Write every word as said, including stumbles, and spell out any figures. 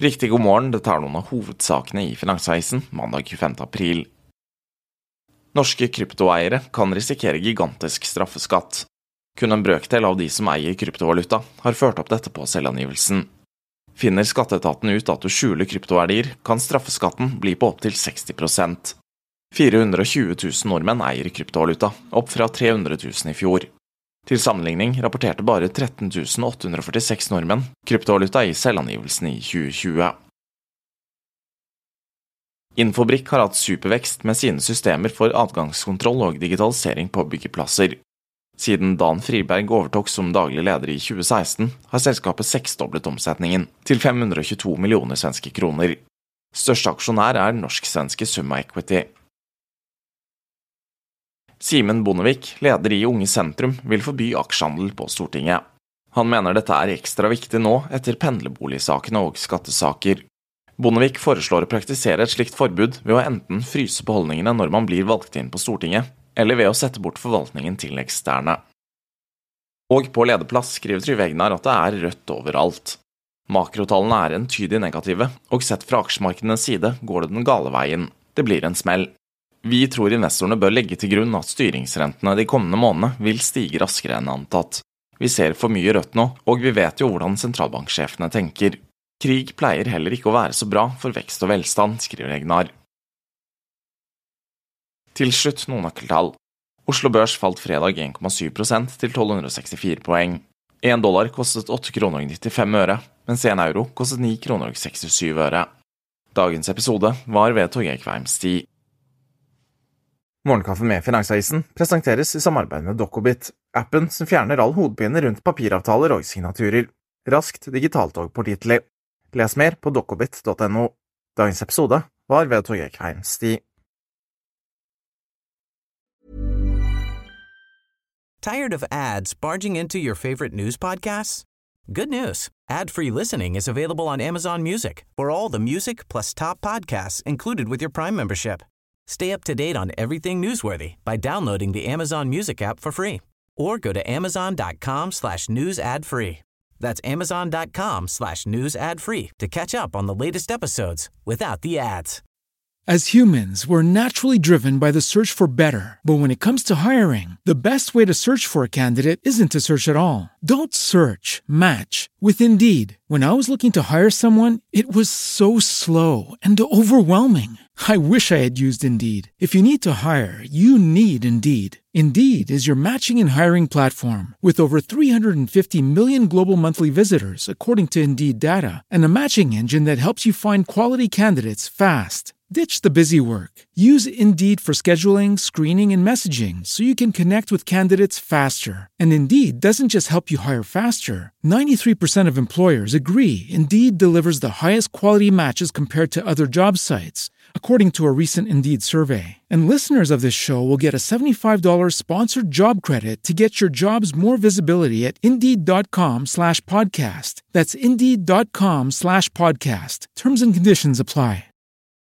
Riktig god morgen, dette er noen av hovedsakene i Finansavisen mandag tjuefemte april. Norske kryptoeiere kan risikere gigantisk straffeskatt. Kun en brøkdel av de som eier kryptovaluta har ført opp dette på selvangivelsen. Finner skatteetaten ut at du skjuler kryptoverdier, kan straffeskatten bli på opp til seksti prosent. fire hundre og tjue tusen nordmenn eier kryptovaluta, opp fra tre hundre tusen i fjor. Til sammenligning rapporterte bare tretten tusen åtte hundre førtiseks nordmenn kryptovaluta i selvangivelsen i tjue tjue. Infobrik har hatt supervekst med sine systemer for adgangskontroll og digitalisering på byggeplasser. Siden Dan Friberg overtok som daglig leder i tjue seksten, har selskapet seksdoblet omsetningen til fem hundre og tjueto millioner svenske kroner. Største aksjonær er norsk-svenske Summa Equity. Simen Bondevik, leder i Unge Sentrum, vil forby aksjehandel på Stortinget. Han mener dette er ekstra viktig nå etter pendlerboligsakene og skattesaker. Bondevik foreslår å praktisere et slikt forbud ved å enten fryse beholdningene når man blir valgt inn på Stortinget, eller ved å sette bort forvaltningen til eksterne. Og på lederplass skriver Trygve Hegnar at det er rødt overalt. Makrotallene er entydig negative, og sett fra aksjemarkedenes side går det den gale veien. Det blir en smell. Vi tror investorene bør legge til grunn at styringsrentene de kommende månedene vil stige raskere enn antatt. Vi ser for mye rødt nå, og vi vet jo hvordan sentralbanksjefene tenker. Krig pleier heller ikke å være så bra for vekst og velstand, skriver Hegnar. Til slutt noen nøkkeltall. Oslo Børs falt fredag en komma syv prosent til tolv hundre og sekstifire poeng. En dollar kostet åtte kroner og nittifem øre, mens en euro kostet ni kroner og sekstisju øre. Dagens episode var ved Torgeir Kveim Sti. Morgenkaffe med Finansavisen presenteres i samarbeid med Dokobit, appen som fjerner all hodepine rundt papiravtaler og signaturer. Raskt, digitalt og pålitelig. Les mer på dokobit punktum no. Dagens episode var ved Torgeir Kveim Sti. Tired of ads barging into your favorite news podcasts? Good news. Ad-free listening is available on Amazon Music for all the music plus top podcasts included with your Prime membership. Stay up to date on everything newsworthy by downloading the Amazon Music app for free or go to amazon.com slash news ad free. That's amazon.com slash news ad free to catch up on the latest episodes without the ads. As humans, we're naturally driven by the search for better. But when it comes to hiring, the best way to search for a candidate isn't to search at all. Don't search, match with Indeed. When I was looking to hire someone, it was so slow and overwhelming. I wish I had used Indeed. If you need to hire, you need Indeed. Indeed is your matching and hiring platform with over three hundred fifty million global monthly visitors, according to Indeed data, and a matching engine that helps you find quality candidates fast. Ditch the busy work. Use Indeed for scheduling, screening, and messaging so you can connect with candidates faster. And Indeed doesn't just help you hire faster. ninety-three percent of employers agree Indeed delivers the highest quality matches compared to other job sites, according to a recent Indeed survey. And listeners of this show will get a seventy-five dollars sponsored job credit to get your jobs more visibility at Indeed.com slash podcast. That's Indeed.com slash podcast. Terms and conditions apply.